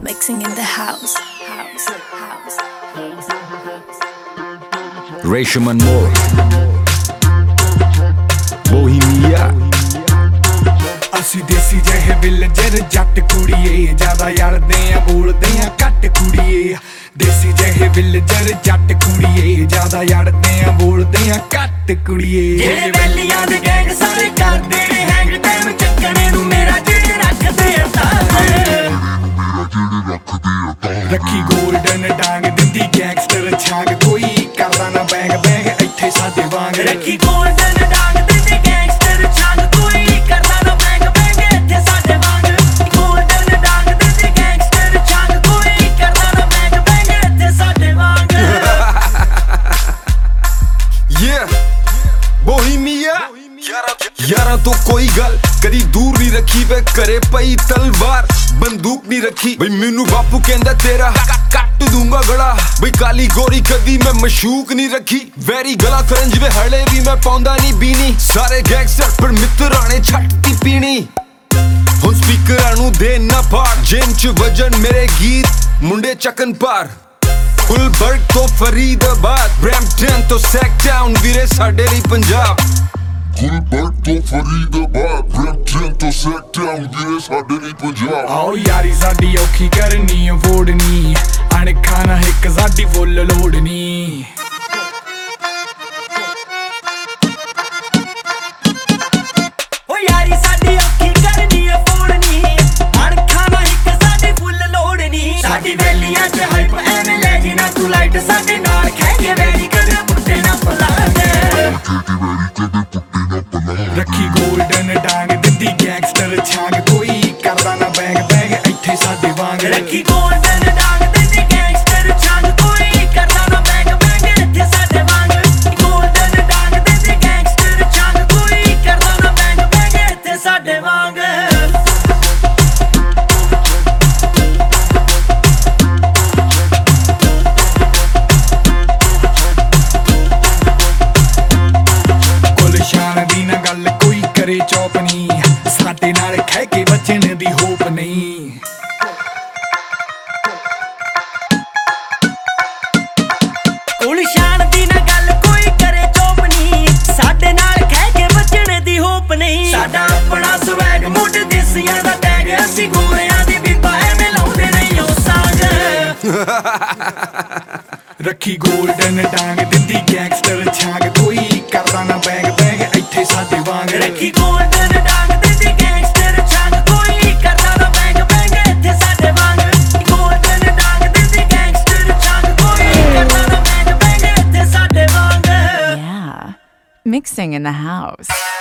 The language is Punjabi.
Mixing in the house. Resham Anmol, Bohemia. ਅਸੀਂ ਦੇਸੀ ਜਿਹੇ ਵਿਲੇਜਰ ਜੱਟ ਕੁੜੀਏ, ਜ਼ਿਆਦਾ ਯਾਰਦੇ ਆ ਬੋਲਦੇ ਆ ਘੱਟ ਕੁੜੀਏ। ਦੇਸੀ ਜਿਹੇ ਵਿਲੇਜਰ ਜੱਟ ਕੁੜੀਏ, ਜ਼ਿਆਦਾ ਯਾਰਦੇ ਆ ਬੋਲਦੇ ਆ ਘੱਟ ਕੁੜੀਏ। ਜਿਹੜੇ ਵੈਲੀਆਂ ਦੇ ਗੈਂਗ ਸਾਰੇ ਕਰਦੇ ਨੇ ਹੈਂਗ, ਟਾਈਮ ਚੱਕਣੇ ਨੂੰ ਮੇਰਾ ਜਿਹੜੇ ਰੱਖਦੇ ਆ ਤਾਰੇ। ਰੱਖੀ ਗੋਲਡਨ ਡਾਂਗ ਦਿੰਦੀ ਗੈਂਗਸਟਰ ਛਾਂਗ, ਕੋਈ ਕਰਦਾ ਨਾ ਬੈਂਗ ਬੈਂਗ ਇੱਥੇ ਸਾਡੇ ਵਾਂਗ। ਰੱਖੀ ਗੋਲਡਨ ਡਾਂਗ ਦਿੰਦੀ ਗੈਂਗਸਟਰ ਛਾਂਗ, ਕੋਈ ਕਰਦਾ ਨਾ ਬੈਂਗ ਬੈਂਗ ਇੱਥੇ ਸਾਡੇ ਵਾਂਗ। ਗੋਲਡਨ ਡਾਂਗ ਦਿੰਦੀ ਗੈਂਗਸਟਰ ਛਾਂਗ, ਕੋਈ ਕਰਦਾ ਨਾ ਬੈਂਗ ਬੈਂਗ ਇੱਥੇ ਸਾਡੇ ਵਾਂਗ। Yeah, Bohemia. यारां तो कोई गल कदी दूर नहीं रखी, वे करे पई तलवार बंदूक नहीं रखी। बई मैनू बापू कहंदा तेरा कट दूंगा गला, बई काली गोरी कदी मैं मशूक नहीं रखी। वैरी गला करंज वे हले भी मैं पाउंदा नहीं बीनी, सारे गैंगस्टर पर मित्राने छटती पीनी। हुण स्पीकरां नू दे ना पार, जेन च वजन मेरे गीत मुंडे चकन पार। गुलबर्ग तो फरीदाबाद, ब्रैम्पटन तो सैकटाउन, वीरे साडे लई पंजाब। गुलबर्ग तो फरीदाबाद, ब्रैम्पटन तो सैकटाउन, वीरे साडे लई पंजाब। आओ यारी साडी औखी करनी अफोर्ड नी, अणखा ना हिक साडी फुल लोड नी। ओ यारी साडी औखी करनी अफोर्ड नी, अणखा ना हिक साडी फुल लोड नी। साडी वैलियां च हाइप एवें ले जी ना तू लाइट, साडे नाल खेगे वैरी कदे पुट्टे ना पला दे। ਰੱਖੀ ਗੋਲਡਨ ਡਾਂਗ ਦਿੰਦੀ ਗੈਂਗਸਟਰ ਛਾਂਗ, ਕੋਈ ਕਰਦਾ ਨਾ ਬੈਂਗ ਬੈਂਗ ਇੱਥੇ ਸਾਡੇ ਵਾਂਗ। ਰੱਖੀ ਗੋਲਡਨ ਡਾਂਗ ਦਿੰਦੀ ਗੈਂਗਸਟਰ ਛਾਂਗ, ਕੋਈ ਕਰਦਾ ਨਾ ਬੈਂਗ ਬੈਂਗ ਇੱਥੇ ਸਾਡੇ ਵਾਂਗ। ਗੋਲਡਨ ਡਾਂਗ ਦਿੰਦੀ ਗੈਂਗਸਟਰ ਛਾਂਗ, ਕੋਈ ਕਰਦਾ ਨਾ ਬੈਂਗ ਬੈਂਗ ਇੱਥੇ ਸਾਡੇ ਵਾਂਗ। ਗੱਲ ਕੋਈ ਕਰੇ ਚੌਪ ਨਹੀਂ, ਸਾਡੇ ਨਾਲ ਖਹਿ ਕੇ ਬਚਣ ਦੀ ਹੋਪ ਨਹੀਂ। ਕੋਲ ਸ਼ਾਨ ਦੀ ਨਾ ਗੱਲ ਕੋਈ ਕਰੇ ਚੌਪ ਨਹੀਂ, ਸਾਡੇ ਨਾਲ ਖਹਿ ਕੇ ਬਚਣ ਦੀ ਹੋਪ ਨਹੀਂ। ਸਾਡਾ ਆਪਣਾ ਸਵੈਗ ਮੁੱਢ ਦੇਸੀਆਂ ਦਾ ਟੈਗ, ਅਸੀਂ ਗੋਰਿਆਂ ਦੀ ਬੀਬਾ ਐਵੇਂ ਲਾਉਂਦੇ ਨਹੀਂ ਉਹ ਸਾਗ। ਰੱਖੀ ਗੋਲਡਨ ਡਾਂਗ ਦਿੰਦੀ ਗੈਂਗਸਟਰ ਛਾਂਗ, ਕੋਈ ਕਰਦਾ ਨਾ ਬੈਂਗ ਬੈਂਗ ਇੱਥੇ ਸਾਡੇ ਵਾਂਗ। ਰੱਖੀ ਗੋਲਡਨ ਡਾਂਗ ਦਿੰਦੀ ਗੈਂਗਸਟਰ ਛਾਂਗ, ਕੋਈ ਕਰਦਾ ਨਾ ਬੈਂਗ ਬੈਂਗ ਇੱਥੇ ਸਾਡੇ ਵਾਂਗ। ਗੋਲਡਨ ਡਾਂਗ ਦਿੰਦੀ ਗੈਂਗਸਟਰ ਛਾਂਗ, ਕੋਈ ਕਰਦਾ ਨਾ ਬੈਂਗ ਬੈਂਗ ਇੱਥੇ ਸਾਡੇ ਵਾਂਗ। Yeah, mixing in the house.